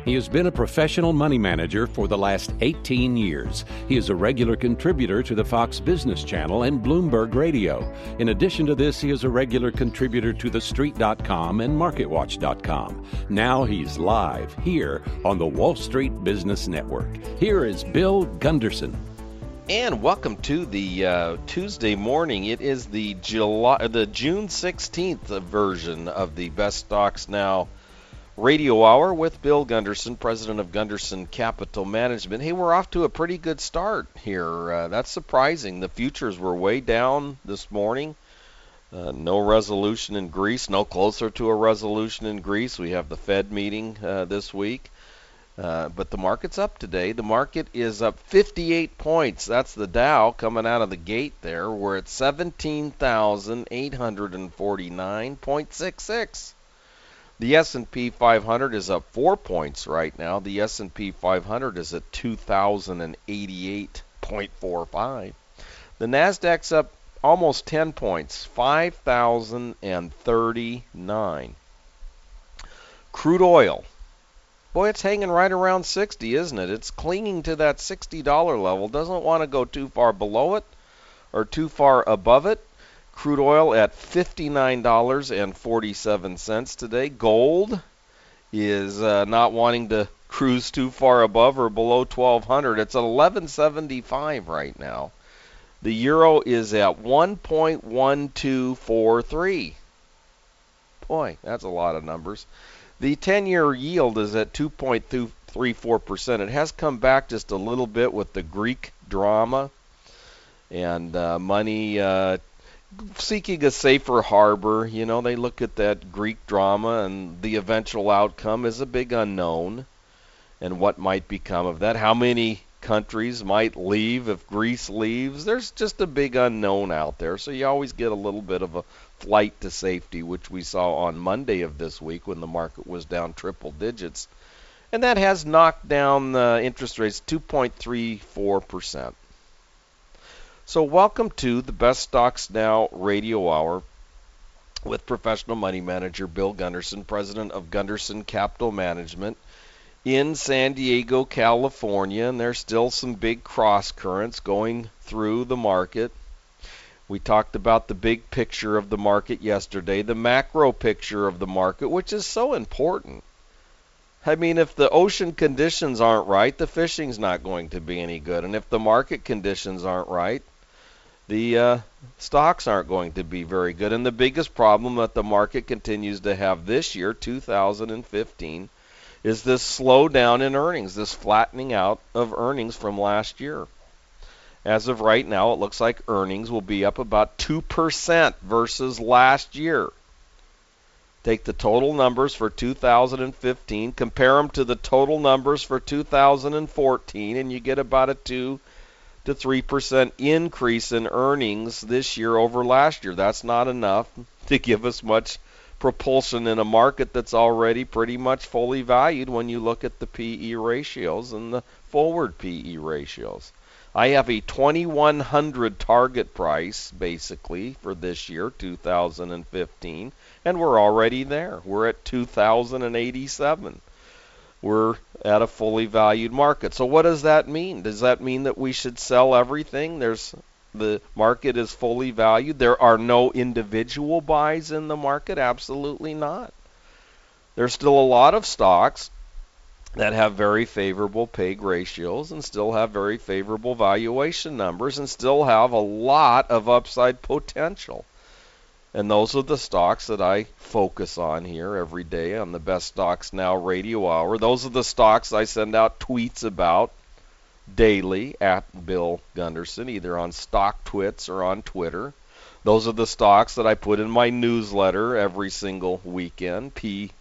He has been a professional money manager for the last 18 years. He is a regular contributor to the Fox Business Channel and Bloomberg Radio. In addition to this, he is a regular contributor to TheStreet.com and MarketWatch.com. Now he's live here on the Wall Street Business Network. Here is Bill Gunderson. And welcome to the Tuesday morning. It is the June 16th version of the Best Stocks Now Radio Hour with Bill Gunderson, president of Gunderson Capital Management. Hey, we're off to a pretty good start here. That's surprising. The futures were way down this morning. No resolution in Greece, no closer to a resolution in Greece. We have the Fed meeting this week. But the market's up today. The market is up 58 points. That's the Dow coming out of the gate there. We're at 17,849.66. The S&P 500 is up 4 points right now. The S&P 500 is at 2,088.45. The Nasdaq's up almost 10 points, 5,039. Crude oil. Boy, it's hanging right around 60, isn't it? It's clinging to that $60 level. Doesn't want to go too far below it or too far above it. Crude oil at $59.47 today. Gold is not wanting to cruise too far above or below 1,200. It's at $11.75 right now. The euro is at 1.1243. Boy, that's a lot of numbers. The 10-year yield is at 2.34%. It has come back just a little bit with the Greek drama and money seeking a safer harbor. You know, they look at that Greek drama, and the eventual outcome is a big unknown. And what might become of that? How many countries might leave if Greece leaves? There's just a big unknown out there. So you always get a little bit of a flight to safety, which we saw on Monday of this week when the market was down triple digits. And that has knocked down interest rates 2.34%. So welcome to the Best Stocks Now Radio Hour with professional money manager Bill Gunderson, president of Gunderson Capital Management in San Diego, California. And there's still some big cross currents going through the market. We talked about the big picture of the market yesterday, the macro picture of the market, which is so important. I mean, if the ocean conditions aren't right, the fishing's not going to be any good. And if the market conditions aren't right, the stocks aren't going to be very good. And the biggest problem that the market continues to have this year, 2015, is this slowdown in earnings, this flattening out of earnings from last year. As of right now, it looks like earnings will be up about 2% versus last year. Take the total numbers for 2015, compare them to the total numbers for 2014, and you get about a 2 to 3% increase in earnings this year over last year. That's not enough to give us much propulsion in a market that's already pretty much fully valued when you look at the PE ratios and the forward PE ratios. I have a 2,100 target price, basically, for this year, 2015, and we're already there. We're at 2,087. We're at a fully valued market. So what does that mean? Does that mean that we should sell everything? The market is fully valued. There are no individual buys in the market? Absolutely not. There's still a lot of stocks that have very favorable PEG ratios and still have very favorable valuation numbers and still have a lot of upside potential. And those are the stocks that I focus on here every day on the Best Stocks Now Radio Hour. Those are the stocks I send out tweets about daily at Bill Gunderson, either on StockTwits or on Twitter. Those are the stocks that I put in my newsletter every single weekend,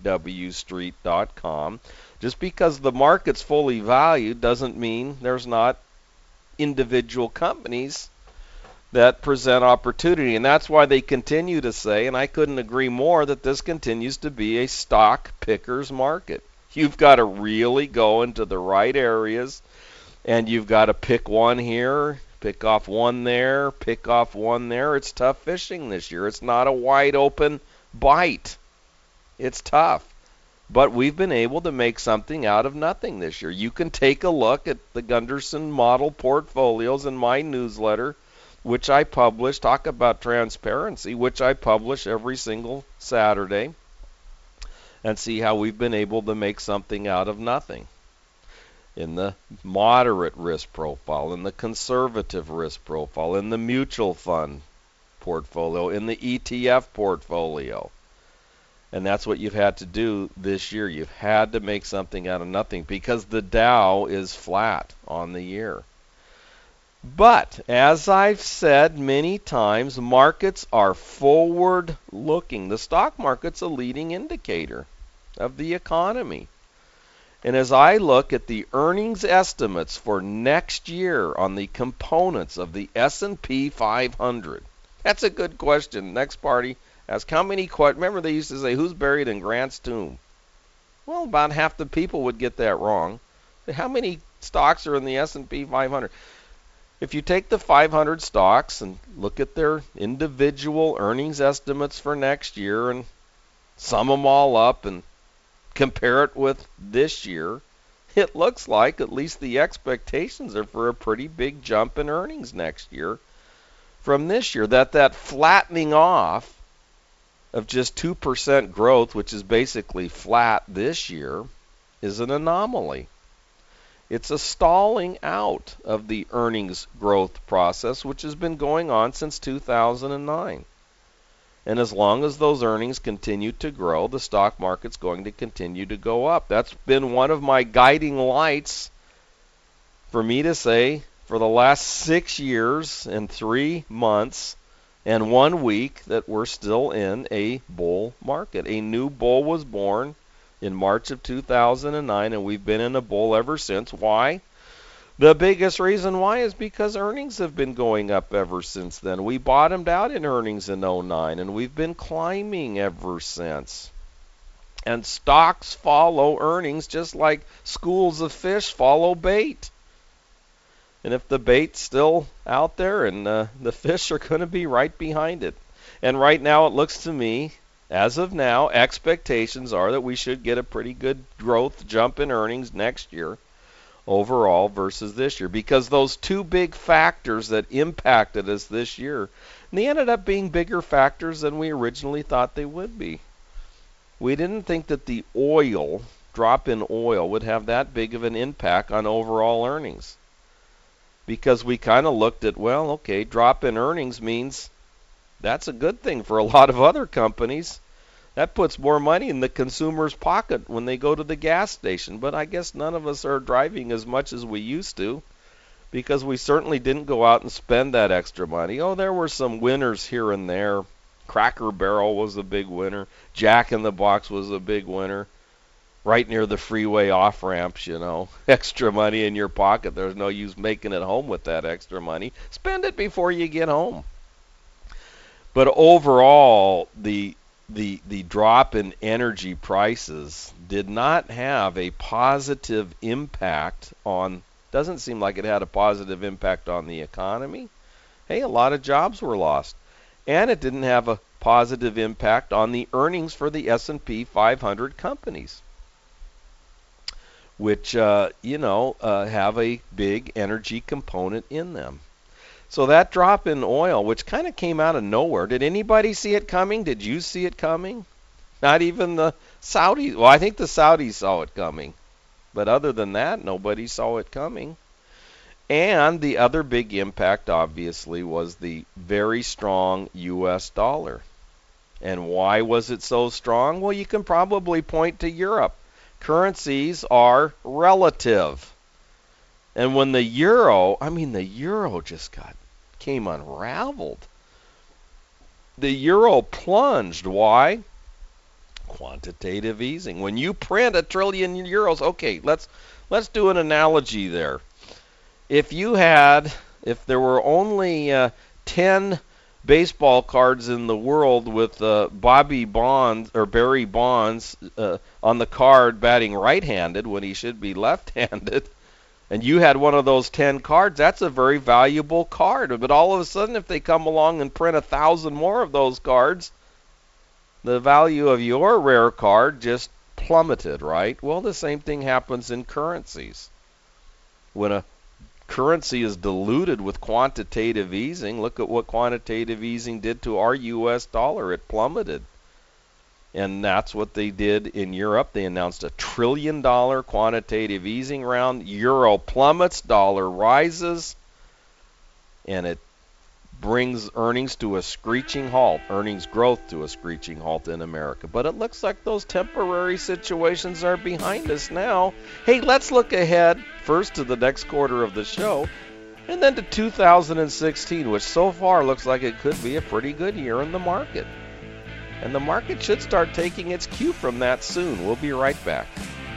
pwstreet.com. Just because the market's fully valued doesn't mean there's not individual companies that present opportunity. And that's why they continue to say, and I couldn't agree more, that this continues to be a stock picker's market. You've got to really go into the right areas, and you've got to pick one here, pick off one there, pick off one there. It's tough fishing this year. It's not a wide open bite. It's tough. But we've been able to make something out of nothing this year. You can take a look at the Gunderson model portfolios in my newsletter, which I publish. Talk about transparency, which I publish every single Saturday, and see how we've been able to make something out of nothing. In the moderate risk profile, in the conservative risk profile, in the mutual fund portfolio, in the ETF portfolio. And that's what you've had to do this year. You've had to make something out of nothing because the Dow is flat on the year. But, as I've said many times, markets are forward-looking. The stock market's a leading indicator of the economy. And as I look at the earnings estimates for next year on the components of the S&P 500, that's a good question. Next party, ask how many remember they used to say, who's buried in Grant's tomb? Well, about half the people would get that wrong. How many stocks are in the S&P 500? If you take the 500 stocks and look at their individual earnings estimates for next year and sum them all up and compare it with this year, it looks like at least the expectations are for a pretty big jump in earnings next year from this year. That flattening off of just 2% growth, which is basically flat this year, is an anomaly. It's a stalling out of the earnings growth process, which has been going on since 2009. And as long as those earnings continue to grow, the stock market's going to continue to go up. That's been one of my guiding lights for me to say for the last 6 years and 3 months and 1 week that we're still in a bull market. A new bull was born in March of 2009, and we've been in a bull ever since. Why? The biggest reason why is because earnings have been going up ever since then. We bottomed out in earnings in 2009, and we've been climbing ever since. And stocks follow earnings just like schools of fish follow bait. And if the bait's still out there, and the fish are going to be right behind it. And right now it looks to me, as of now, expectations are that we should get a pretty good growth jump in earnings next year overall versus this year, because those two big factors that impacted us this year, and they ended up being bigger factors than we originally thought they would be. We didn't think that the drop in oil would have that big of an impact on overall earnings, because we kind of looked at, well, okay, drop in earnings means that's a good thing for a lot of other companies. That puts more money in the consumer's pocket when they go to the gas station. But I guess none of us are driving as much as we used to, because we certainly didn't go out and spend that extra money. Oh, there were some winners here and there. Cracker Barrel was a big winner. Jack in the Box was a big winner. Right near the freeway off-ramps, extra money in your pocket. There's no use making it home with that extra money. Spend it before you get home. But overall, the drop in energy prices did not have a positive impact doesn't seem like it had a positive impact on the economy. Hey, a lot of jobs were lost. And it didn't have a positive impact on the earnings for the S&P 500 companies, which, have a big energy component in them. So that drop in oil, which kind of came out of nowhere, did anybody see it coming? Did you see it coming? Not even the Saudis. Well, I think the Saudis saw it coming. But other than that, nobody saw it coming. And the other big impact, obviously, was the very strong U.S. dollar. And why was it so strong? Well, you can probably point to Europe. Currencies are relative. And when the euro just came unraveled. The euro plunged. Why? Quantitative easing. When you print 1 trillion euros, okay, let's do an analogy there. If there were only 10 baseball cards in the world with Barry Bonds on the card batting right-handed when he should be left-handed, and you had one of those 10 cards, that's a very valuable card. But all of a sudden, if they come along and print 1,000 more of those cards, the value of your rare card just plummeted, right? Well, the same thing happens in currencies. When a currency is diluted with quantitative easing, look at what quantitative easing did to our U.S. dollar. It plummeted. And that's what they did in Europe. They announced a $1 trillion quantitative easing round. Euro plummets, dollar rises, and it brings earnings to a screeching halt, earnings growth to a screeching halt in America. But it looks like those temporary situations are behind us now. Hey, let's look ahead first to the next quarter of the show, and then to 2016, which so far looks like it could be a pretty good year in the market. And the market should start taking its cue from that soon. We'll be right back.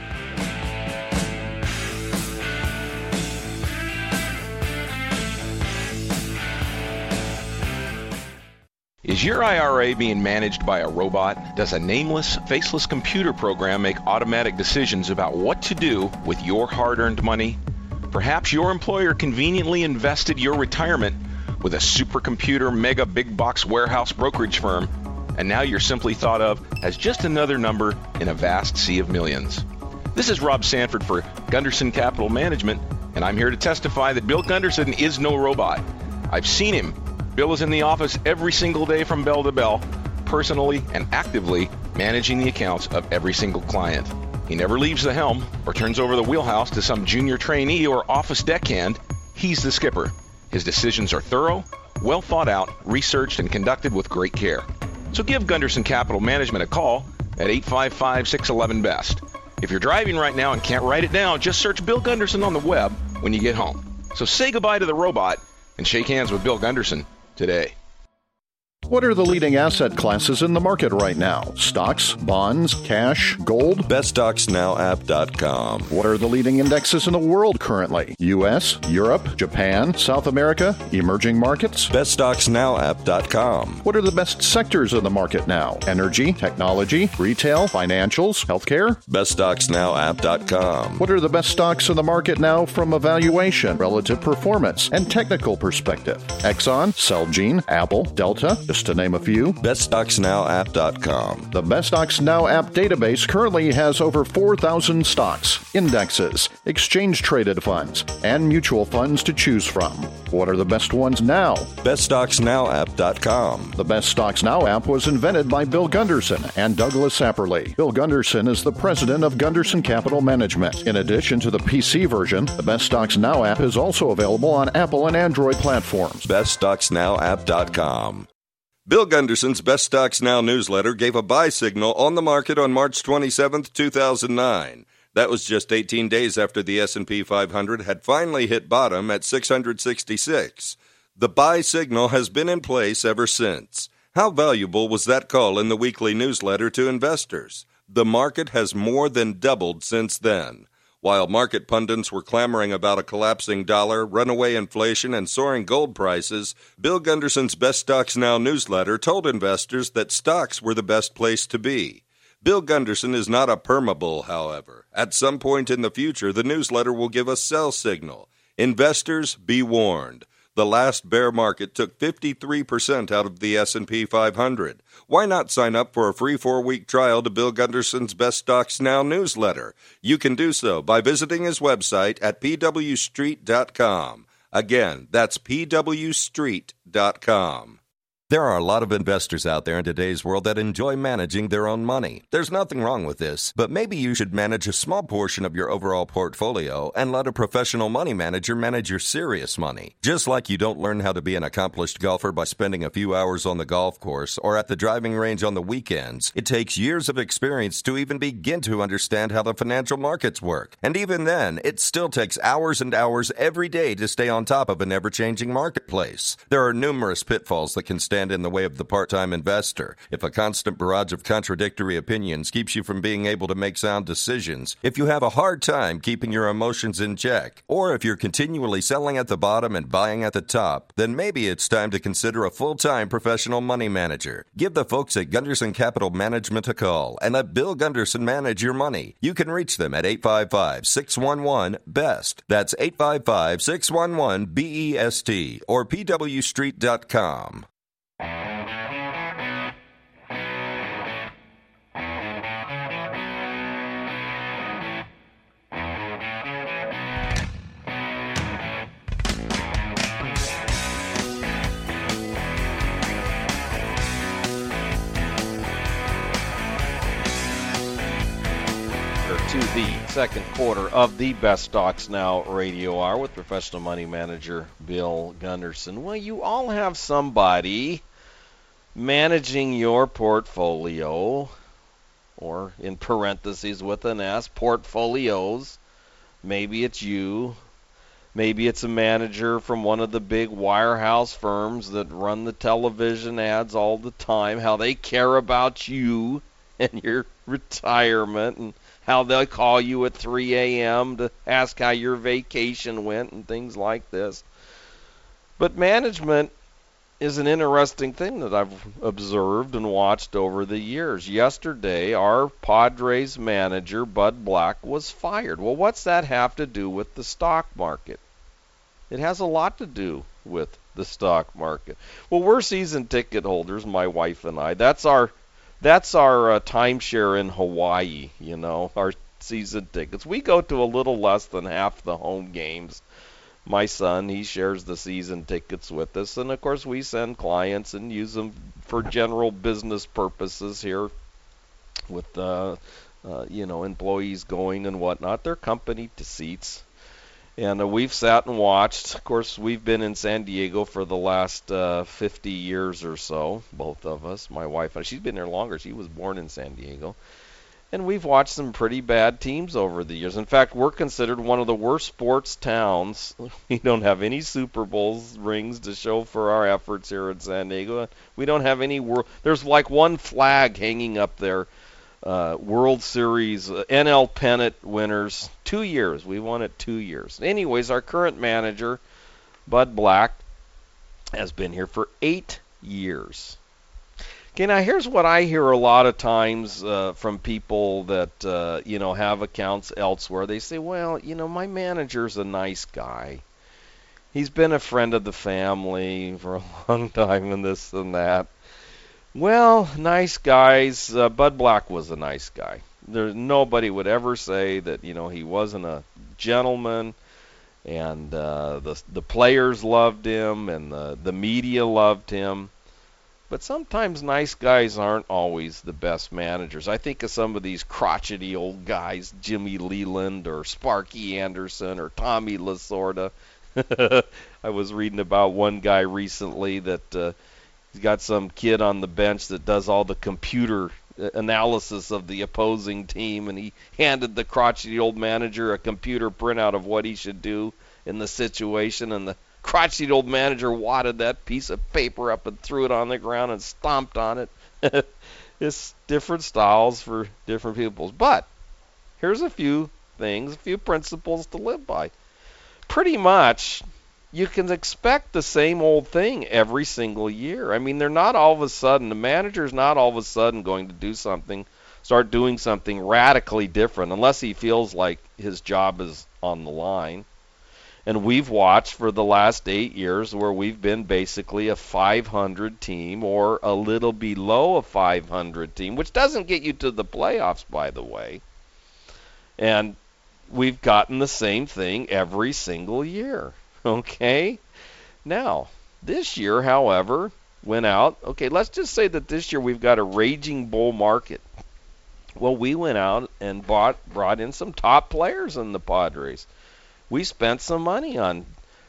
Is your IRA being managed by a robot? Does a nameless, faceless computer program make automatic decisions about what to do with your hard-earned money? Perhaps your employer conveniently invested your retirement with a supercomputer mega big box warehouse brokerage firm, and now you're simply thought of as just another number in a vast sea of millions. This is Rob Sanford for Gunderson Capital Management, and I'm here to testify that Bill Gunderson is no robot. I've seen him. Bill is in the office every single day from bell to bell, personally and actively managing the accounts of every single client. He never leaves the helm or turns over the wheelhouse to some junior trainee or office deckhand. He's the skipper. His decisions are thorough, well thought out, researched, and conducted with great care. So give Gunderson Capital Management a call at 855-611-BEST. If you're driving right now and can't write it down, just search Bill Gunderson on the web when you get home. So say goodbye to the robot and shake hands with Bill Gunderson today. What are the leading asset classes in the market right now? Stocks, bonds, cash, gold? BestStocksNowApp.com. What are the leading indexes in the world currently? U.S., Europe, Japan, South America, emerging markets? BestStocksNowApp.com. What are the best sectors in the market now? Energy, technology, retail, financials, healthcare? BestStocksNowApp.com. What are the best stocks in the market now from a valuation, relative performance, and technical perspective? Exxon, Celgene, Apple, Delta, just to name a few. BestStocksNowApp.com. The Best Stocks Now app database currently has over 4,000 stocks, indexes, exchange-traded funds, and mutual funds to choose from. What are the best ones now? BestStocksNowApp.com. The Best Stocks Now app was invented by Bill Gunderson and Douglas Apperly. Bill Gunderson is the president of Gunderson Capital Management. In addition to the PC version, the Best Stocks Now app is also available on Apple and Android platforms. BestStocksNowApp.com. Bill Gunderson's Best Stocks Now newsletter gave a buy signal on the market on March 27, 2009. That was just 18 days after the S&P 500 had finally hit bottom at 666. The buy signal has been in place ever since. How valuable was that call in the weekly newsletter to investors? The market has more than doubled since then. While market pundits were clamoring about a collapsing dollar, runaway inflation, and soaring gold prices, Bill Gunderson's Best Stocks Now newsletter told investors that stocks were the best place to be. Bill Gunderson is not a permabull, however. At some point in the future, the newsletter will give a sell signal. Investors, be warned. The last bear market took 53% out of the S&P 500. Why not sign up for a free 4-week trial to Bill Gunderson's Best Stocks Now newsletter? You can do so by visiting his website at pwstreet.com. Again, that's pwstreet.com. There are a lot of investors out there in today's world that enjoy managing their own money. There's nothing wrong with this, but maybe you should manage a small portion of your overall portfolio and let a professional money manager manage your serious money. Just like you don't learn how to be an accomplished golfer by spending a few hours on the golf course or at the driving range on the weekends, it takes years of experience to even begin to understand how the financial markets work. And even then, it still takes hours and hours every day to stay on top of an ever-changing marketplace. There are numerous pitfalls that can stand in the way of the part-time investor. If a constant barrage of contradictory opinions keeps you from being able to make sound decisions, if you have a hard time keeping your emotions in check, or if you're continually selling at the bottom and buying at the top, then maybe it's time to consider a full-time professional money manager. Give the folks at Gunderson Capital Management a call and let Bill Gunderson manage your money. You can reach them at 855-611-BEST. That's 855-611-BEST or pwstreet.com. the second quarter of the Best Stocks Now Radio Hour with professional money manager Bill Gunderson. Well, you all have somebody managing your portfolio, or in parentheses with an S, portfolios. Maybe it's you. Maybe it's a manager from one of the big wirehouse firms that run the television ads all the time, how they care about you and your retirement, and how they'll call you at 3 a.m. to ask how your vacation went and things like this. But management is an interesting thing that I've observed and watched over the years. Yesterday, our Padres manager, Bud Black, was fired. Well, what's that have to do with the stock market? It has a lot to do with the stock market. Well, we're season ticket holders, my wife and I. That's our timeshare in Hawaii, our season tickets. We go to a little less than half the home games. My son, he shares the season tickets with us, and of course we send clients and use them for general business purposes here with employees going and whatnot. They're company seats. And we've sat and watched. Of course, we've been in San Diego for the last 50 years or so, both of us. My wife, she's been there longer. She was born in San Diego. And we've watched some pretty bad teams over the years. In fact, we're considered one of the worst sports towns. We don't have any Super Bowls rings to show for our efforts here in San Diego. We don't have any there's like one flag hanging up there. World Series, NL pennant winners, 2 years. We won it 2 years. Anyways, our current manager, Bud Black, has been here for 8 years. Okay, now here's what I hear a lot of times from people that, have accounts elsewhere. They say, well, my manager's a nice guy. He's been a friend of the family for a long time and this and that. Well, nice guys. Bud Black was a nice guy. Nobody would ever say that, he wasn't a gentleman, and the players loved him, and the media loved him. But sometimes nice guys aren't always the best managers. I think of some of these crotchety old guys, Jimmy Leland or Sparky Anderson or Tommy Lasorda. I was reading about one guy recently that he's got some kid on the bench that does all the computer analysis of the opposing team, and he handed the crotchety old manager a computer printout of what he should do in the situation, and the crotchety old manager wadded that piece of paper up and threw it on the ground and stomped on it. It's different styles for different people. But here's a few things, a few principles to live by. Pretty much, you can expect the same old thing every single year. I mean, they're not all of a sudden, the manager's not all of a sudden going to start doing something radically different unless he feels like his job is on the line. And we've watched for the last 8 years where we've been basically a 500 team or a little below a 500 team, which doesn't get you to the playoffs, by the way. And we've gotten the same thing every single year. Okay? Now, this year, however, went out. Okay, let's just say that this year we've got a raging bull market. Well, we went out and brought in some top players in the Padres. We spent some money on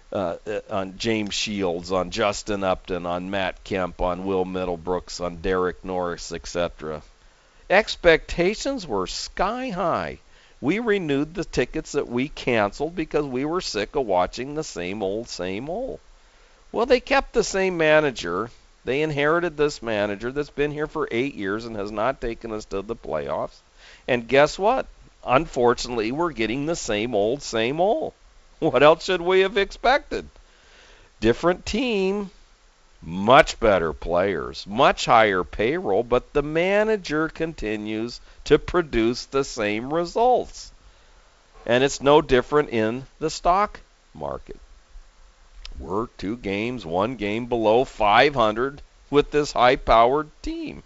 James Shields, on Justin Upton, on Matt Kemp, on Will Middlebrooks, on Derek Norris, etc. Expectations were sky high. We renewed the tickets that we canceled because we were sick of watching the same old, same old. Well, they kept the same manager. They inherited this manager that's been here for 8 years and has not taken us to the playoffs. And guess what? Unfortunately, we're getting the same old, same old. What else should we have expected? Different team, much better players, much higher payroll, but the manager continues to produce the same results. And it's no different in the stock market. We're 2 games, 1 game below 500 with this high-powered team.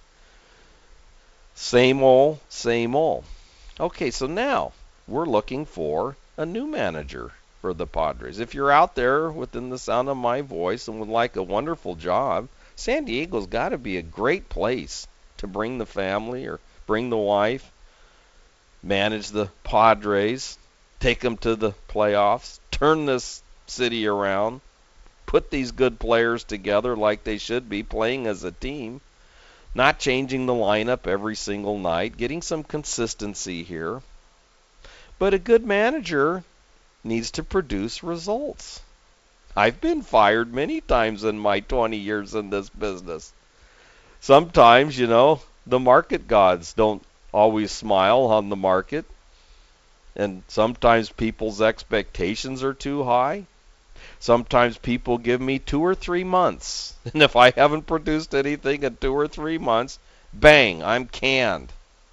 Same old, same old. Okay, so now we're looking for a new manager for the Padres. If you're out there within the sound of my voice and would like a wonderful job, San Diego's got to be a great place to bring the family or bring the wife. manage the Padres, take them to the playoffs, turn this city around, put these good players together like they should be, playing as a team, not changing the lineup every single night, getting some consistency here. But a good manager needs to produce results. I've been fired many times in my 20 years in this business. Sometimes, the market gods don't always smile on the market. And sometimes people's expectations are too high. Sometimes people give me 2 or 3 months. And if I haven't produced anything in 2 or 3 months, bang, I'm canned.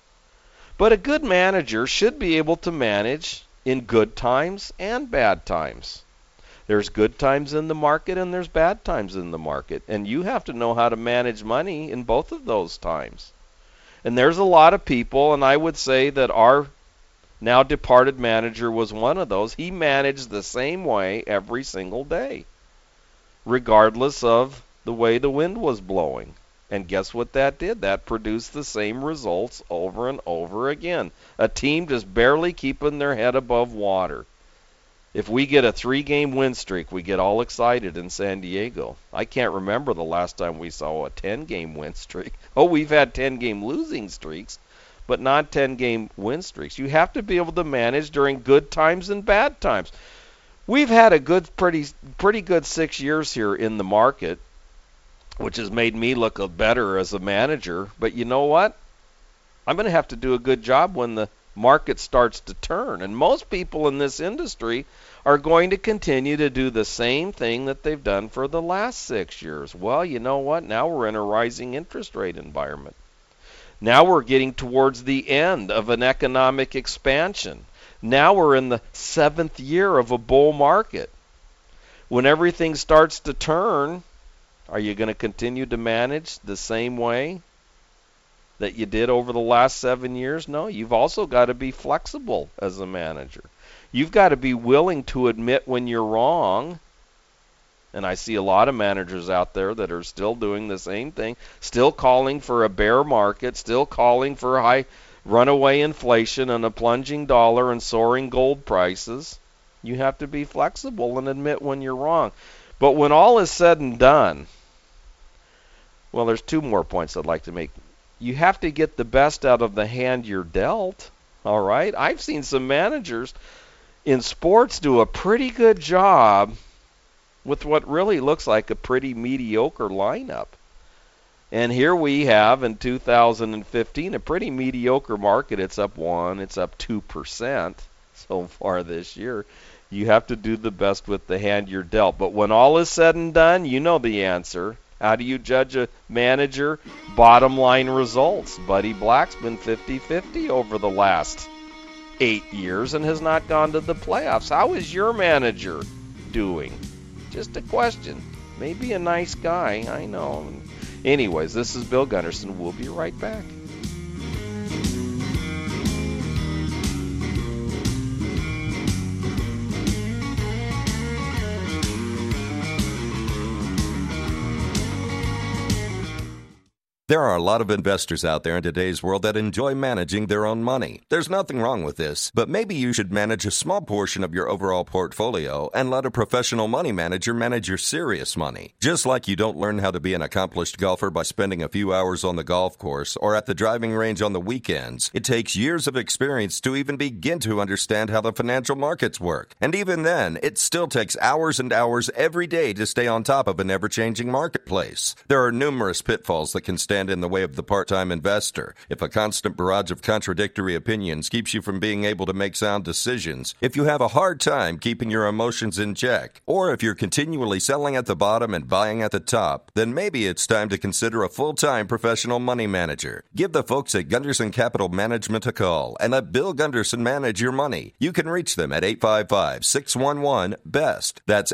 But a good manager should be able to manage in good times and bad times. There's good times in the market and there's bad times in the market. And you have to know how to manage money in both of those times. And there's a lot of people, and I would say that our now departed manager was one of those. He managed the same way every single day, regardless of the way the wind was blowing. And guess what that did? That produced the same results over and over again. A team just barely keeping their head above water. If we get a 3-game win streak, we get all excited in San Diego. I can't remember the last time we saw a 10-game win streak. Oh, we've had 10-game losing streaks, but not 10-game win streaks. You have to be able to manage during good times and bad times. We've had a pretty good 6 years here in the market, which has made me look better as a manager. But you know what? I'm going to have to do a good job when the market starts to turn. And most people in this industry are going to continue to do the same thing that they've done for the last 6 years. Well, you know what? Now we're in a rising interest rate environment. Now we're getting towards the end of an economic expansion. Now we're in the 7th year of a bull market. When everything starts to turn, are you going to continue to manage the same way that you did over the last 7 years? No, you've also got to be flexible as a manager. You've got to be willing to admit when you're wrong. And I see a lot of managers out there that are still doing the same thing, still calling for a bear market, still calling for high runaway inflation and a plunging dollar and soaring gold prices. You have to be flexible and admit when you're wrong. But when all is said and done, well, there's 2 more points I'd like to make. You have to get the best out of the hand you're dealt, all right? I've seen some managers in sports do a pretty good job with what really looks like a pretty mediocre lineup. And here we have in 2015 a pretty mediocre market. It's up 1%, it's up 2% so far this year. You have to do the best with the hand you're dealt. But when all is said and done, you know the answer. How do you judge a manager? Bottom line results. Buddy Black's been 50-50 over the last 8 years and has not gone to the playoffs. How is your manager doing? Just a question. Maybe a nice guy, I know. Anyways, this is Bill Gunderson. We'll be right back. There are a lot of investors out there in today's world that enjoy managing their own money. There's nothing wrong with this, but maybe you should manage a small portion of your overall portfolio and let a professional money manager manage your serious money. Just like you don't learn how to be an accomplished golfer by spending a few hours on the golf course or at the driving range on the weekends, it takes years of experience to even begin to understand how the financial markets work. And even then, it still takes hours and hours every day to stay on top of an ever-changing marketplace. There are numerous pitfalls that can stand in the way of the part-time investor. If a constant barrage of contradictory opinions keeps you from being able to make sound decisions, if you have a hard time keeping your emotions in check, or if you're continually selling at the bottom and buying at the top, then maybe it's time to consider a full-time professional money manager. Give the folks at Gunderson Capital Management a call and let Bill Gunderson manage your money. You can reach them at 855-611-BEST. That's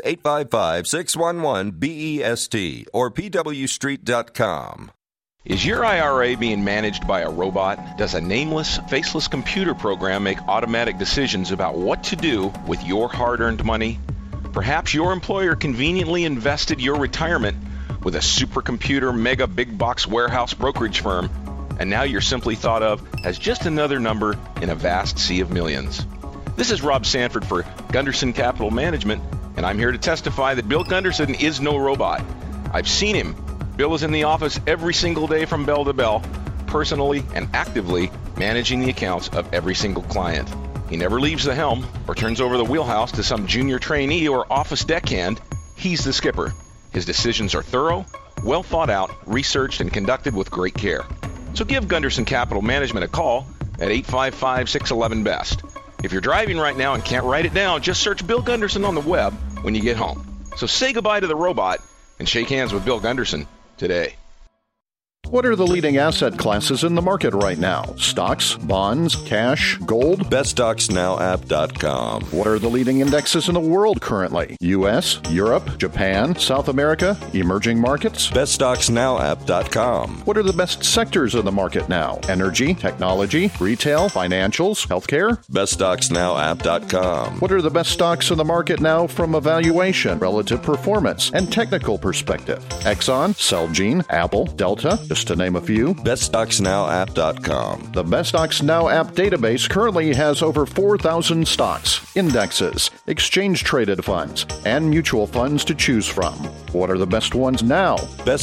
855-611-BEST or pwstreet.com. Is your IRA being managed by a robot? Does a nameless, faceless computer program make automatic decisions about what to do with your hard-earned money? Perhaps your employer conveniently invested your retirement with a supercomputer mega big box warehouse brokerage firm, and now you're simply thought of as just another number in a vast sea of millions. This is Rob Sanford for Gunderson Capital Management, and I'm here to testify that Bill Gunderson is no robot. I've seen him. Bill is in the office every single day from bell to bell, personally and actively managing the accounts of every single client. He never leaves the helm or turns over the wheelhouse to some junior trainee or office deckhand. He's the skipper. His decisions are thorough, well thought out, researched, and conducted with great care. So give Gunderson Capital Management a call at 855-611-BEST. If you're driving right now and can't write it down, just search Bill Gunderson on the web when you get home. So say goodbye to the robot and shake hands with Bill Gunderson today. What are the leading asset classes in the market right now? Stocks, bonds, cash, gold? BestStocksNowApp.com. What are the leading indexes in the world currently? U.S., Europe, Japan, South America, emerging markets? BestStocksNowApp.com. What are the best sectors in the market now? Energy, technology, retail, financials, healthcare? BestStocksNowApp.com. What are the best stocks in the market now from a valuation, relative performance, and technical perspective? Exxon, Celgene, Apple, Delta, just to name a few. BestStocksNowApp.com. The Best Stocks Now app database currently has over 4,000 stocks, indexes, exchange-traded funds, and mutual funds to choose from. What are the best ones now?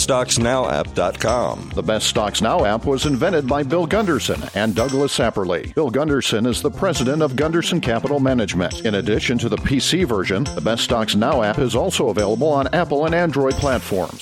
BestStocksNowApp.com. The Best Stocks Now app was invented by Bill Gunderson and Douglas Sapperly. Bill Gunderson is the president of Gunderson Capital Management. In addition to the PC version, the Best Stocks Now app is also available on Apple and Android platforms.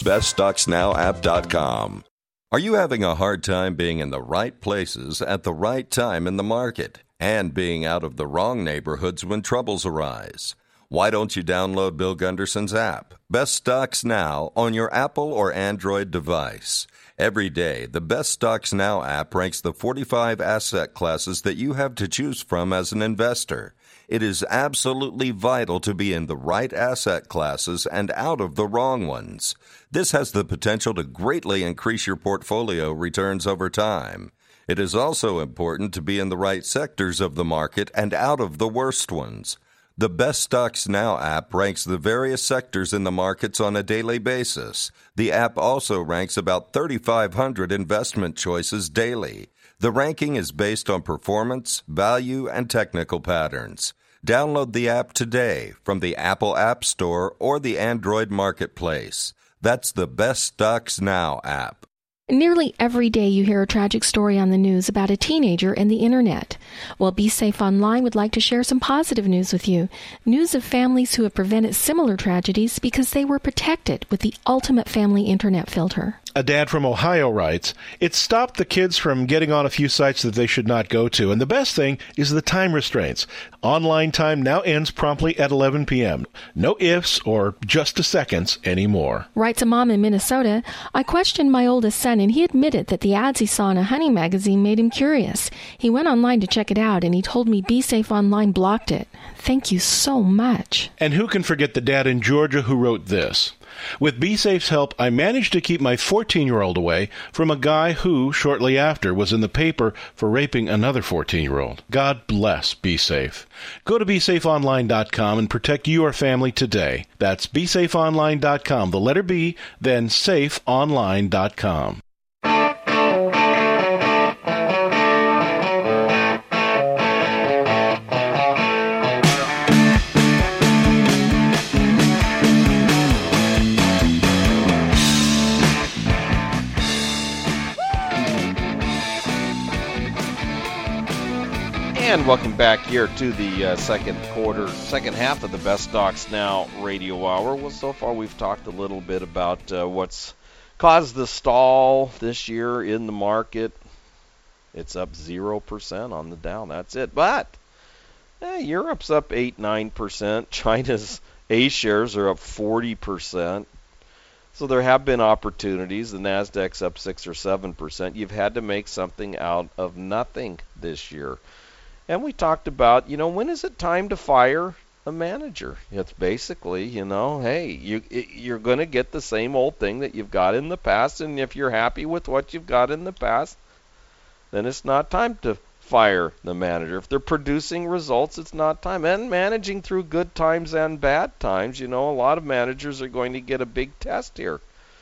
BestStocksNowApp.com. Are you having a hard time being in the right places at the right time in the market and being out of the wrong neighborhoods when troubles arise? Why don't you download Bill Gunderson's app, Best Stocks Now, on your Apple or Android device? Every day, the Best Stocks Now app ranks the 45 asset classes that you have to choose from as an investor. It is absolutely vital to be in the right asset classes and out of the wrong ones. This has the potential to greatly increase your portfolio returns over time. It is also important to be in the right sectors of the market and out of the worst ones. The Best Stocks Now app ranks the various sectors in the markets on a daily basis. The app also ranks about 3,500 investment choices daily. The ranking is based on performance, value, and technical patterns. Download the app today from the Apple App Store or the Android Marketplace. That's the Best Stocks Now app. Nearly every day you hear a tragic story on the news about a teenager and the internet. Well, Be Safe Online would like to share some positive news with you. News of families who have prevented similar tragedies because they were protected with the ultimate family internet filter. A dad from Ohio writes, "It stopped the kids from getting on a few sites that they should not go to, and the best thing is the time restraints. Online time now ends promptly at 11 p.m. No ifs or just a seconds anymore." Writes a mom in Minnesota, "I questioned my oldest son, and he admitted that the ads he saw in a hunting magazine made him curious. He went online to check it out, and he told me Be Safe Online blocked it. Thank you so much." And who can forget the dad in Georgia who wrote this? "With BeSafe's help, I managed to keep my 14-year-old away from a guy who, shortly after, was in the paper for raping another 14-year-old. God bless BeSafe. Go to BeSafeOnline.com and protect your family today. That's BeSafeOnline.com, the letter B, then SafeOnline.com. And welcome back here to the second half of the Best Stocks Now radio hour. Well, so far we've talked a little bit about what's caused the stall this year in the market. It's up 0% on the Dow. That's it. But Europe's up 8-9%. China's A shares are up 40%. So there have been opportunities. The Nasdaq's up 6 or 7%. You've had to make something out of nothing this year. And we talked about, when is it time to fire a manager? It's basically, hey, you're going to get the same old thing that you've got in the past, and if you're happy with what you've got in the past, then it's not time to fire the manager. If they're producing results, it's not time. And managing through good times and bad times, a lot of managers are going to get a big test here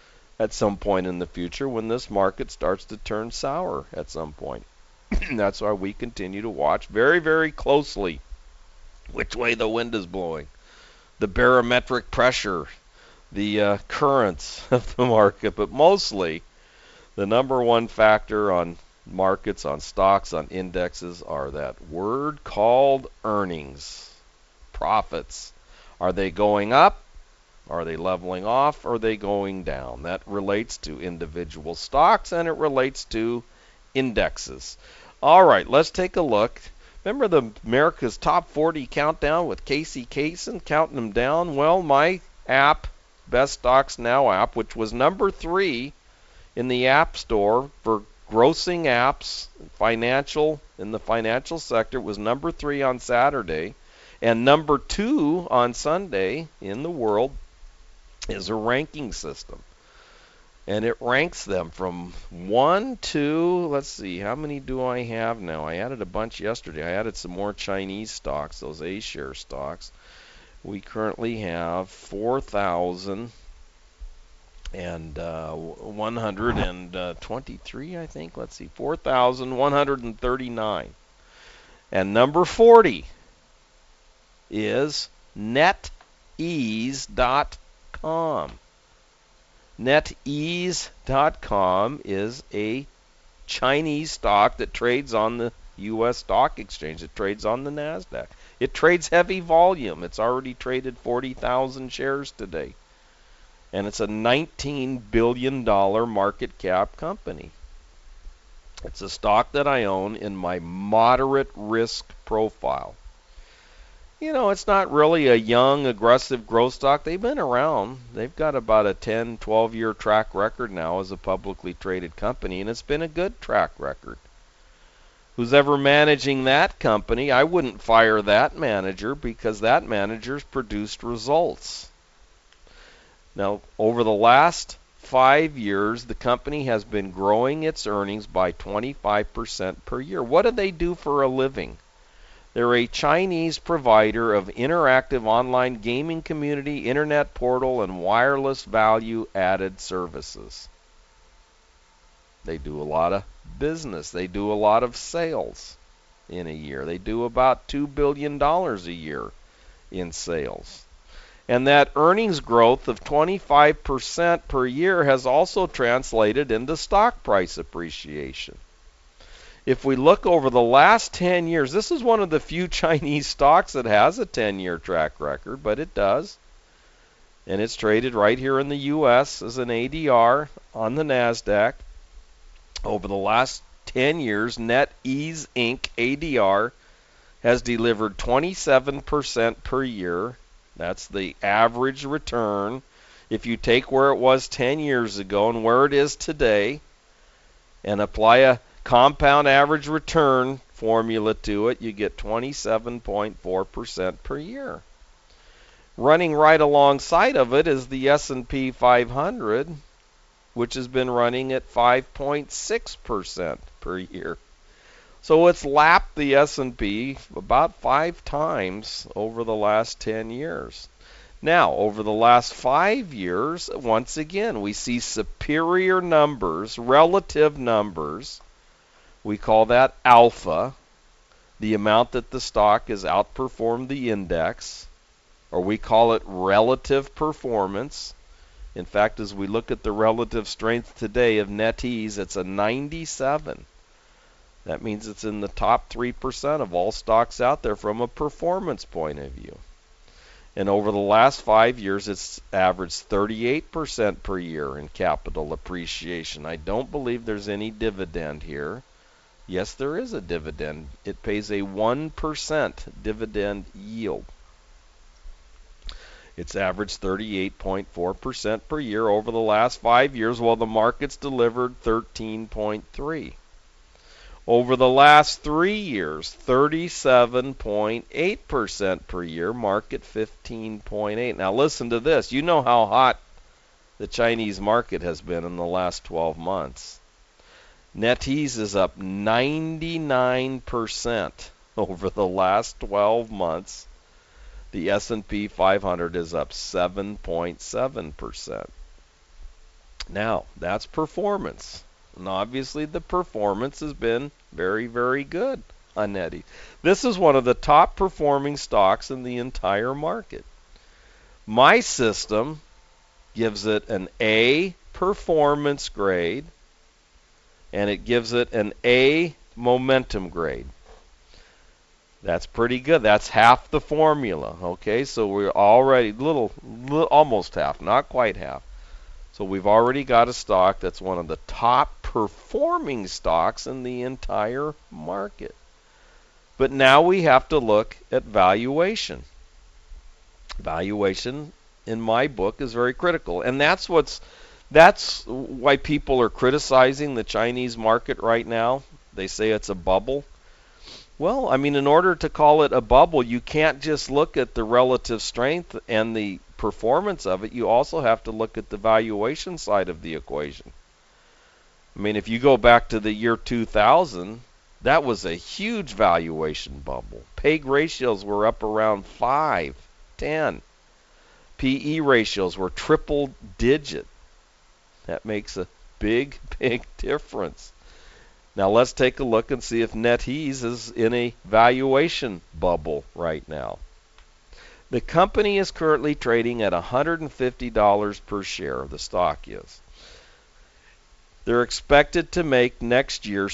at some point in the future when this market starts to turn sour at some point. That's why we continue to watch very, very closely which way the wind is blowing, the barometric pressure, the currents of the market, but mostly the number one factor on markets, on stocks, on indexes are that word called earnings, profits. Are they going up? Are they leveling off? Are they going down? That relates to individual stocks and it relates to indexes. All right, let's take a look. Remember the America's Top 40 countdown with Casey Kasem counting them down? Well, my app, Best Stocks Now app, which was number 3 in the App Store for grossing apps, in the financial sector, was number 3 on Saturday, and number 2 on Sunday in the world is a ranking system. And it ranks them from 1 to, let's see, how many do I have now? I added a bunch yesterday. I added some more Chinese stocks, those A-share stocks. We currently have 4,123, I think. Let's see, 4,139. And number 40 is NetEase.com. NetEase.com is a Chinese stock that trades on the U.S. Stock Exchange. It trades on the NASDAQ. It trades heavy volume. It's already traded 40,000 shares today. And it's a $19 billion market cap company. It's a stock that I own in my moderate risk profile. You know, it's not really a young, aggressive growth stock. They've been around. They've got about a 10, 12-year track record now as a publicly traded company, and it's been a good track record. Who's ever managing that company, I wouldn't fire that manager because that manager's produced results. Now, over the last 5 years, the company has been growing its earnings by 25% per year. What do they do for a living? They're a Chinese provider of interactive online gaming community, internet portal, and wireless value-added services. They do a lot of business. They do a lot of sales in a year. They do about $2 billion a year in sales. And that earnings growth of 25% per year has also translated into stock price appreciation. If we look over the last 10 years, this is one of the few Chinese stocks that has a 10-year track record, but it does. And it's traded right here in the U.S. as an ADR on the NASDAQ. Over the last 10 years, NetEase Inc. ADR has delivered 27% per year. That's the average return. If you take where it was 10 years ago and where it is today and apply a compound average return formula to it, you get 27.4% per year. Running right alongside of it is the S&P 500, which has been running at 5.6% per year. So it's lapped the S&P about 5 times over the last 10 years. Now, over the last 5 years, once again, we see superior numbers, relative numbers. We call that alpha, the amount that the stock has outperformed the index, or we call it relative performance. In fact, as we look at the relative strength today of NetEase, it's a 97. That means it's in the top 3% of all stocks out there from a performance point of view. And over the last 5 years, it's averaged 38% per year in capital appreciation. I don't believe there's any dividend here. Yes, there is a dividend. It pays a 1% dividend yield. It's averaged 38.4% per year over the last 5 years, while the market's delivered 13.3%. Over the last 3 years, 37.8% per year, market 15.8%. Now listen to this. You know how hot the Chinese market has been in the last 12 months. NetEase is up 99% over the last 12 months. The S&P 500 is up 7.7%. Now, that's performance. And obviously the performance has been very, very good on NetEase. This is one of the top performing stocks in the entire market. My system gives it an A performance grade, and it gives it an A momentum grade. That's pretty good. That's half the formula. Okay, so we're already almost half, not quite half. So we've already got a stock that's one of the top performing stocks in the entire market. But now we have to look at valuation. Valuation, in my book, is very critical, and that's why people are criticizing the Chinese market right now. They say it's a bubble. Well, I mean, in order to call it a bubble, you can't just look at the relative strength and the performance of it. You also have to look at the valuation side of the equation. I mean, if you go back to the year 2000, that was a huge valuation bubble. PEG ratios were up around 5, 10. PE ratios were triple digit. That makes a big, big difference. Now let's take a look and see if NetEase is in a valuation bubble right now. The company is currently trading at $150 per share, the stock is. They're expected to make next year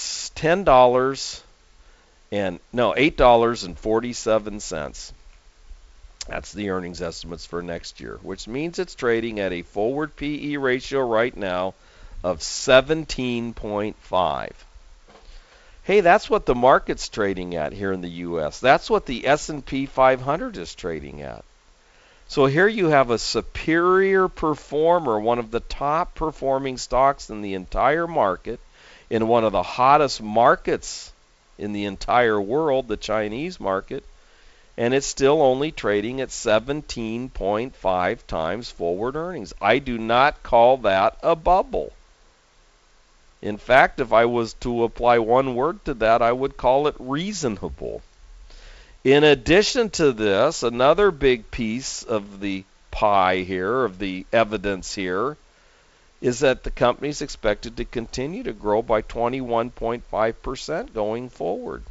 $8.47. That's the earnings estimates for next year, which means it's trading at a forward PE ratio right now of 17.5. Hey, that's what the market's trading at here in the U.S. That's what the S&P 500 is trading at. So here you have a superior performer, one of the top performing stocks in the entire market, in one of the hottest markets in the entire world, the Chinese market, and it's still only trading at 17.5 times forward earnings. I do not call that a bubble. In fact, if I was to apply one word to that, I would call it reasonable. In addition to this, another big piece of the pie here, of the evidence here, is that the company is expected to continue to grow by 21.5% going forward.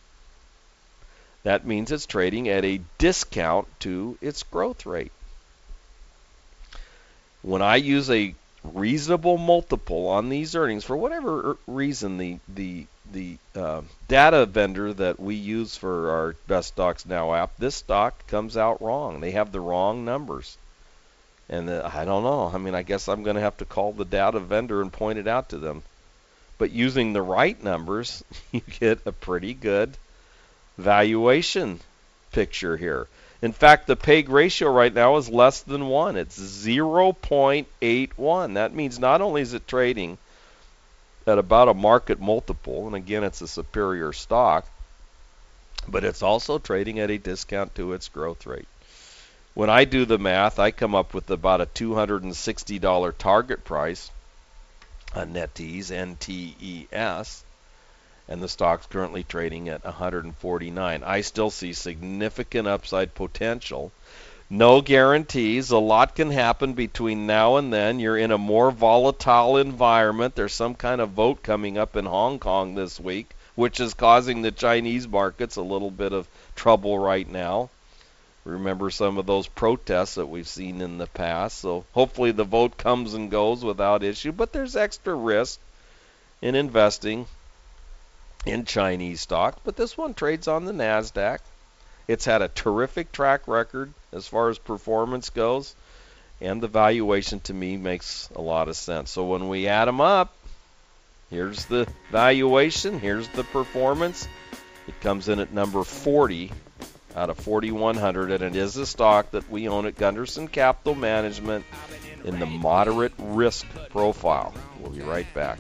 That means it's trading at a discount to its growth rate. When I use a reasonable multiple on these earnings, for whatever reason, the data vendor that we use for our Best Stocks Now app, this stock comes out wrong. They have the wrong numbers. And I don't know. I mean, I guess I'm going to have to call the data vendor and point it out to them. But using the right numbers, you get a pretty good valuation picture here. In fact, the PEG ratio right now is less than 1. It's 0.81. That means not only is it trading at about a market multiple, and again, it's a superior stock, but it's also trading at a discount to its growth rate. When I do the math, I come up with about a $260 target price on NetEase, NTES, and the stock's currently trading at $149. I still see significant upside potential. No guarantees. A lot can happen between now and then. You're in a more volatile environment. There's some kind of vote coming up in Hong Kong this week, which is causing the Chinese markets a little bit of trouble right now. Remember some of those protests that we've seen in the past. So hopefully the vote comes and goes without issue, but there's extra risk in investing in Chinese stock, but this one trades on the NASDAQ. It's had a terrific track record as far as performance goes, and the valuation to me makes a lot of sense. So when we add them up, here's the valuation, here's the performance. It comes in at number 40 out of 4,100, and it is a stock that we own at Gunderson Capital Management in the moderate risk profile. We'll be right back.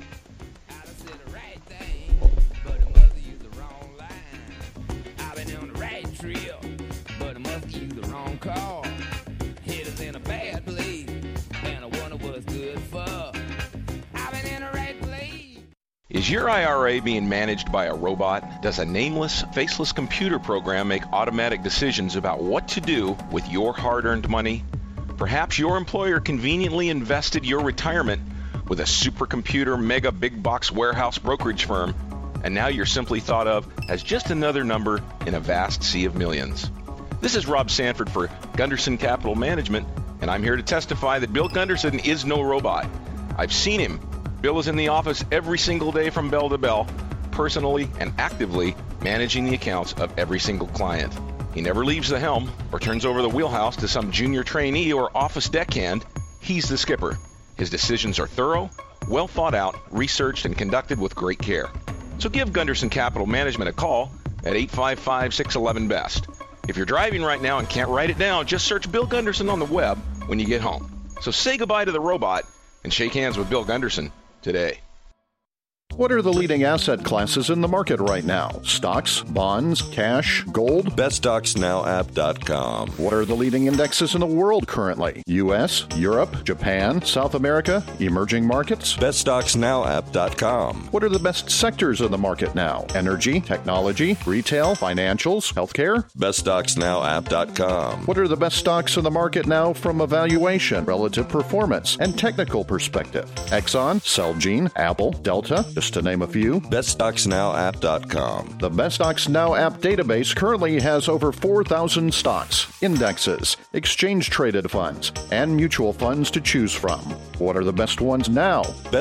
But I must use the wrong call. Hit us in a bad place, and I wonder what's good for. I've been in the right place. Is your IRA being managed by a robot? Does a nameless, faceless computer program make automatic decisions about what to do with your hard-earned money? Perhaps your employer conveniently invested your retirement with a supercomputer mega big box warehouse brokerage firm, and now you're simply thought of as just another number in a vast sea of millions. This is Rob Sanford for Gunderson Capital Management, and I'm here to testify that Bill Gunderson is no robot. I've seen him. Bill is in the office every single day from bell to bell, personally and actively managing the accounts of every single client. He never leaves the helm or turns over the wheelhouse to some junior trainee or office deckhand. He's the skipper. His decisions are thorough, well thought out, researched, and conducted with great care. So give Gunderson Capital Management a call at 855-611-BEST. If you're driving right now and can't write it down, just search Bill Gunderson on the web when you get home. So say goodbye to the robot and shake hands with Bill Gunderson today. What are the leading asset classes in the market right now? Stocks, bonds, cash, gold? BestStocksNowApp.com. What are the leading indexes in the world currently? U.S., Europe, Japan, South America, emerging markets? BestStocksNowApp.com. What are the best sectors of the market now? Energy, technology, retail, financials, healthcare? BestStocksNowApp.com. What are the best stocks in the market now from a valuation, relative performance, and technical perspective? Exxon, Celgene, Apple, Delta, just to name a few. BestStocksNowApp.com. The Best Stocks Now app database currently has over 4,000 stocks, indexes, exchange-traded funds, and mutual funds to choose from. What are the best ones now?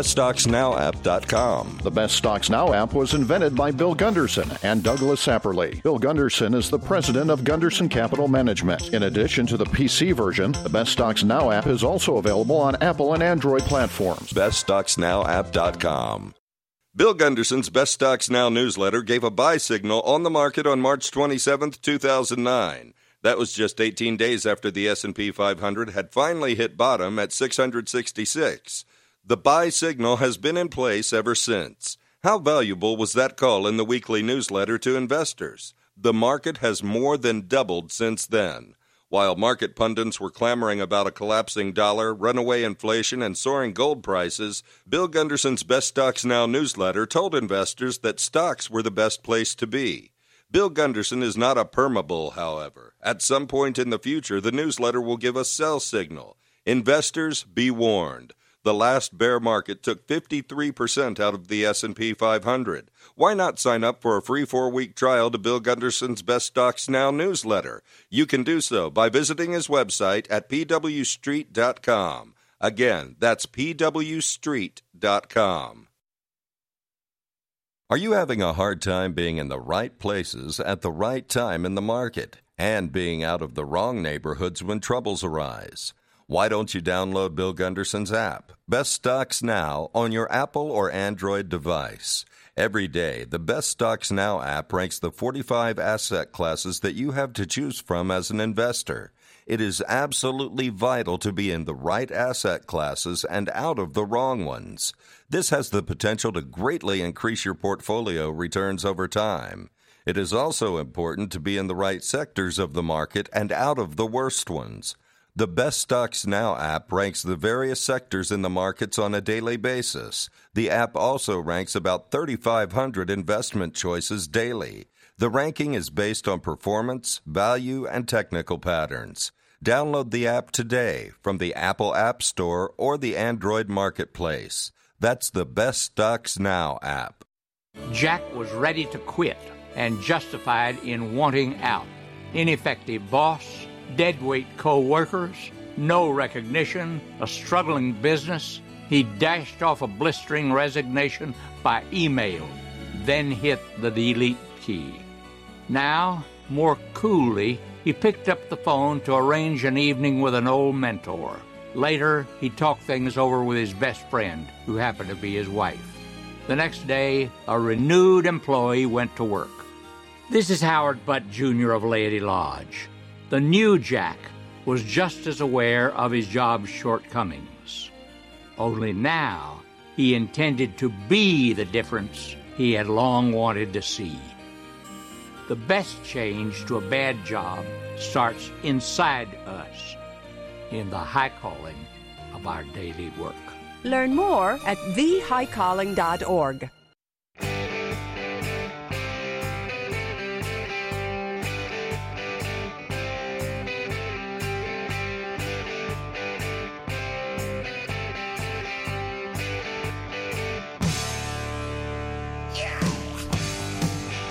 BestStocksNowApp.com. The Best Stocks Now app was invented by Bill Gunderson and Douglas Sapperly. Bill Gunderson is the president of Gunderson Capital Management. In addition to the PC version, the Best Stocks Now app is also available on Apple and Android platforms. BestStocksNowApp.com. Bill Gunderson's Best Stocks Now newsletter gave a buy signal on the market on March 27, 2009. That was just 18 days after the S&P 500 had finally hit bottom at 666. The buy signal has been in place ever since. How valuable was that call in the weekly newsletter to investors? The market has more than doubled since then. While market pundits were clamoring about a collapsing dollar, runaway inflation, and soaring gold prices, Bill Gunderson's Best Stocks Now newsletter told investors that stocks were the best place to be. Bill Gunderson is not a permabull, however. At some point in the future, the newsletter will give a sell signal. Investors, be warned. The last bear market took 53% out of the S&P 500. Why not sign up for a free 4-week trial to Bill Gunderson's Best Stocks Now newsletter? You can do so by visiting his website at pwstreet.com. Again, that's pwstreet.com. Are you having a hard time being in the right places at the right time in the market and being out of the wrong neighborhoods when troubles arise? Why don't you download Bill Gunderson's app, Best Stocks Now, on your Apple or Android device? Every day, the Best Stocks Now app ranks the 45 asset classes that you have to choose from as an investor. It is absolutely vital to be in the right asset classes and out of the wrong ones. This has the potential to greatly increase your portfolio returns over time. It is also important to be in the right sectors of the market and out of the worst ones. The Best Stocks Now app ranks the various sectors in the markets on a daily basis. The app also ranks about 3,500 investment choices daily. The ranking is based on performance, value, and technical patterns. Download the app today from the Apple App Store or the Android Marketplace. That's the Best Stocks Now app. Jack was ready to quit and justified in wanting out. Ineffective boss, deadweight co-workers, no recognition, a struggling business. He dashed off a blistering resignation by email, then hit the delete key. Now, more coolly, he picked up the phone to arrange an evening with an old mentor. Later, he talked things over with his best friend, who happened to be his wife. The next day, a renewed employee went to work. This is Howard Butt, Jr. of Laity Lodge. The new Jack was just as aware of his job's shortcomings. Only now, he intended to be the difference he had long wanted to see. The best change to a bad job starts inside us, in the high calling of our daily work. Learn more at thehighcalling.org.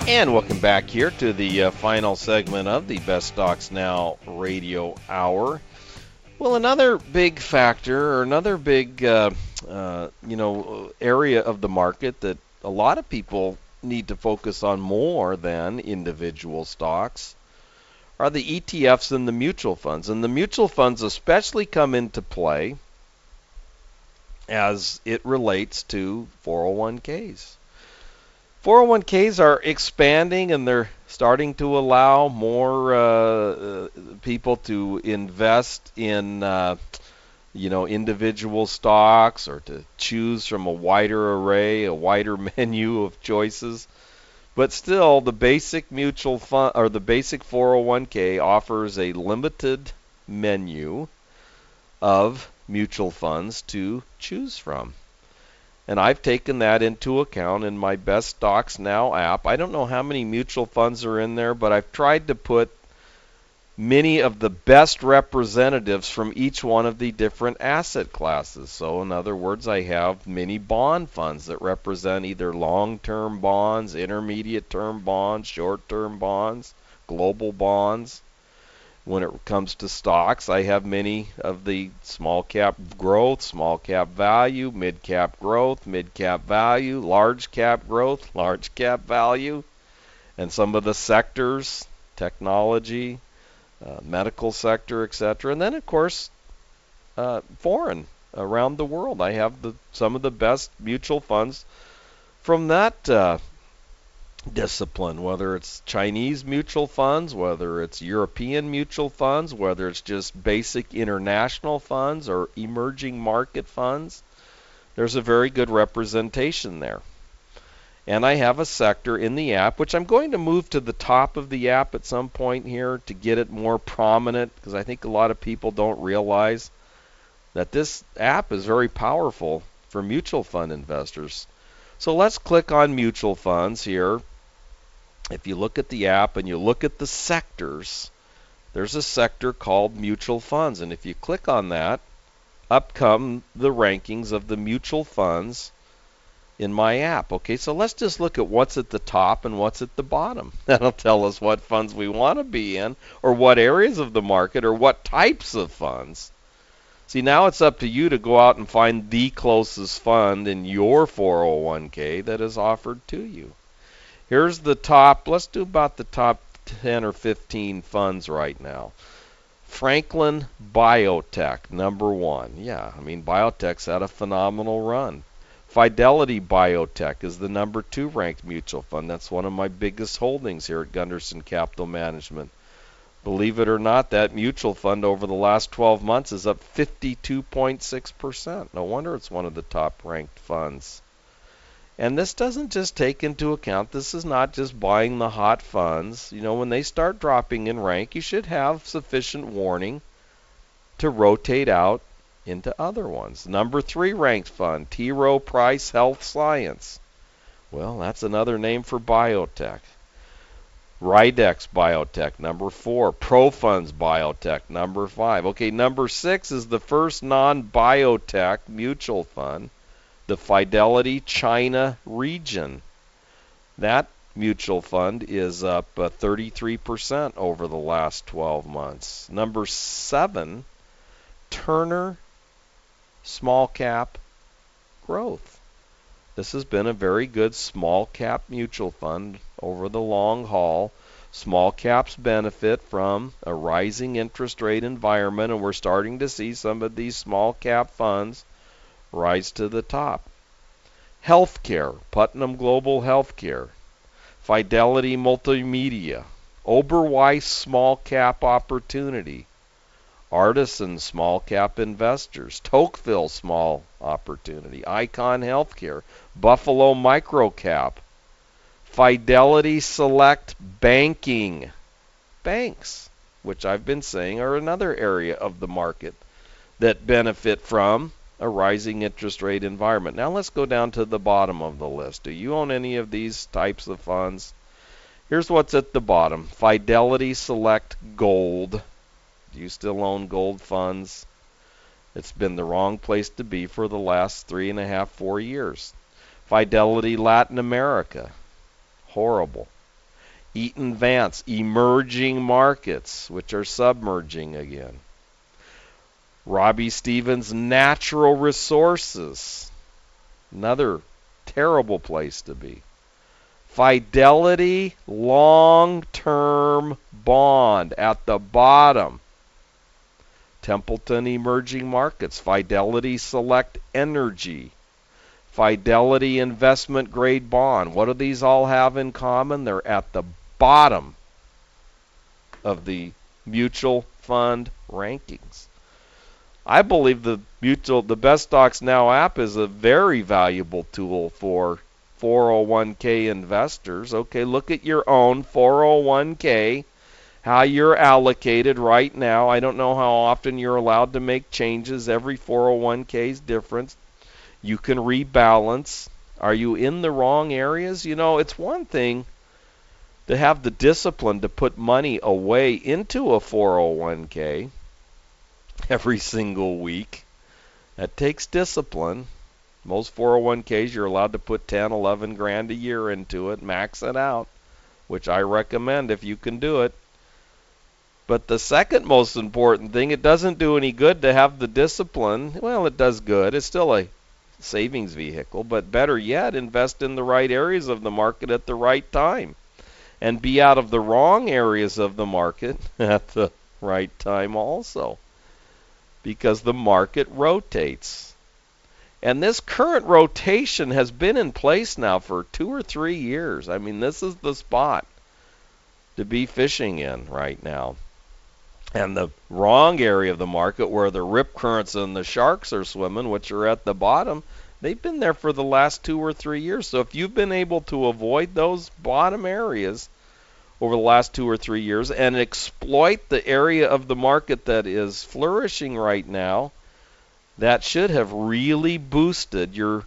And welcome back here to the final segment of the Best Stocks Now radio hour. Well, another big factor or another big, area of the market that a lot of people need to focus on more than individual stocks are the ETFs and the mutual funds. And the mutual funds especially come into play as it relates to 401ks. 401ks are expanding, and they're starting to allow more people to invest in, individual stocks, or to choose from a wider array, a wider menu of choices. But still, the basic mutual fund or the basic 401k offers a limited menu of mutual funds to choose from. And I've taken that into account in my Best Stocks Now app. I don't know how many mutual funds are in there, but I've tried to put many of the best representatives from each one of the different asset classes. So in other words, I have many bond funds that represent either long-term bonds, intermediate-term bonds, short-term bonds, global bonds. When it comes to stocks, I have many of the small cap growth, small cap value, mid cap growth, mid cap value, large cap growth, large cap value, and some of the sectors, technology, medical sector, etc. And then, of course, foreign around the world. I have some of the best mutual funds from that discipline, whether it's Chinese mutual funds, whether it's European mutual funds, whether it's just basic international funds or emerging market funds. There's a very good representation there. And I have a sector in the app, which I'm going to move to the top of the app at some point here to get it more prominent, because I think a lot of people don't realize that this app is very powerful for mutual fund investors. So let's click on mutual funds here. If you look at the app and you look at the sectors, there's a sector called mutual funds. And if you click on that, up come the rankings of the mutual funds in my app. Okay, so let's just look at what's at the top and what's at the bottom. That'll tell us what funds we want to be in, or what areas of the market, or what types of funds. See, now it's up to you to go out and find the closest fund in your 401k that is offered to you. Here's the top. Let's do about the top 10 or 15 funds right now. Franklin Biotech, number one. Yeah, I mean, biotech's had a phenomenal run. Fidelity Biotech is the number 2 ranked mutual fund. That's one of my biggest holdings here at Gunderson Capital Management. Believe it or not, that mutual fund over the last 12 months is up 52.6%. No wonder it's one of the top ranked funds. And this doesn't just take into account, this is not just buying the hot funds. You know, when they start dropping in rank, you should have sufficient warning to rotate out into other ones. Number 3 ranked fund, T. Rowe Price Health Science. Well, that's another name for biotech. Ridex Biotech, number 4. ProFunds Biotech, number 5. Okay, number 6 is the first non-biotech mutual fund, the Fidelity China Region. That mutual fund is up 33% over the last 12 months. Number 7, Turner Small Cap Growth. This has been a very good small cap mutual fund over the long haul. Small caps benefit from a rising interest rate environment, and we're starting to see some of these small cap funds rise to the top. Healthcare, Putnam Global Healthcare, Fidelity Multimedia, Oberweis Small Cap Opportunity, Artisan Small Cap Investors, Tocqueville Small Opportunity, Icon Healthcare, Buffalo Microcap, Fidelity Select Banking. Banks, which I've been saying are another area of the market that benefit from a rising interest rate environment. Now let's go down to the bottom of the list. Do you own any of these types of funds? Here's what's at the bottom. Fidelity Select Gold. Do you still own gold funds? It's been the wrong place to be for the last 3.5, 4 years. Fidelity Latin America. Horrible. Eaton Vance, emerging markets, which are submerging again. Robbie Stevens, natural resources, another terrible place to be. Fidelity long-term bond at the bottom. Templeton Emerging Markets, Fidelity Select Energy, Fidelity Investment Grade Bond. What do these all have in common? They're at the bottom of the mutual fund rankings. I believe the Best Stocks Now app is a very valuable tool for 401k investors. Okay, look at your own 401k, how you're allocated right now. I don't know how often you're allowed to make changes. Every 401k is different. You can rebalance. Are you in the wrong areas? You know, it's one thing to have the discipline to put money away into a 401k every single week. That takes discipline. Most 401ks, you're allowed to put 10, 11 grand a year into it, max it out, which I recommend if you can do it. But the second most important thing, it doesn't do any good to have the discipline. Well, it does good. It's still a savings vehicle, but better yet, invest in the right areas of the market at the right time and be out of the wrong areas of the market at the right time also, because the market rotates. And this current rotation has been in place now for 2 or 3 years. I mean, this is the spot to be fishing in right now. And the wrong area of the market where the rip currents and the sharks are swimming, which are at the bottom, they've been there for the last 2 or 3 years. So if you've been able to avoid those bottom areas over the last 2 or 3 years and exploit the area of the market that is flourishing right now, that should have really boosted your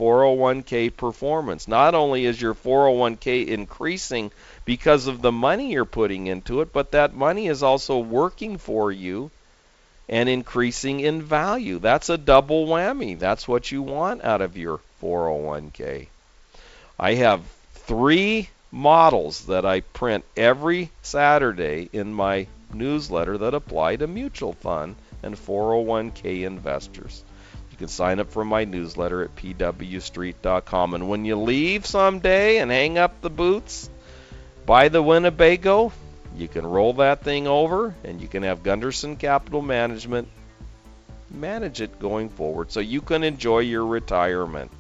401k performance. Not only is your 401k increasing because of the money you're putting into it, but that money is also working for you and increasing in value. That's a double whammy. That's what you want out of your 401k. I have 3 models that I print every Saturday in my newsletter that apply to mutual fund and 401k investors. You can sign up for my newsletter at pwstreet.com. And when you leave someday and hang up the boots, buy the Winnebago, you can roll that thing over and you can have Gunderson Capital Management manage it going forward so you can enjoy your retirement.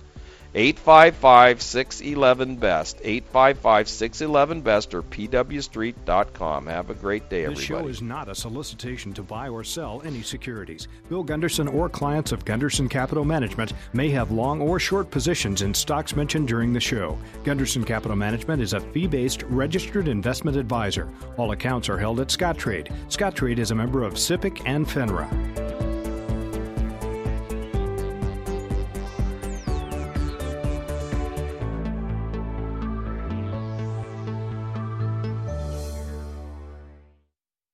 855-611-BEST, 855-611-BEST, or pwstreet.com. Have a great day, everybody. This show is not a solicitation to buy or sell any securities. Bill Gunderson or clients of Gunderson Capital Management may have long or short positions in stocks mentioned during the show. Gunderson Capital Management is a fee-based registered investment advisor. All accounts are held at Scottrade. Scottrade is a member of SIPC and FINRA.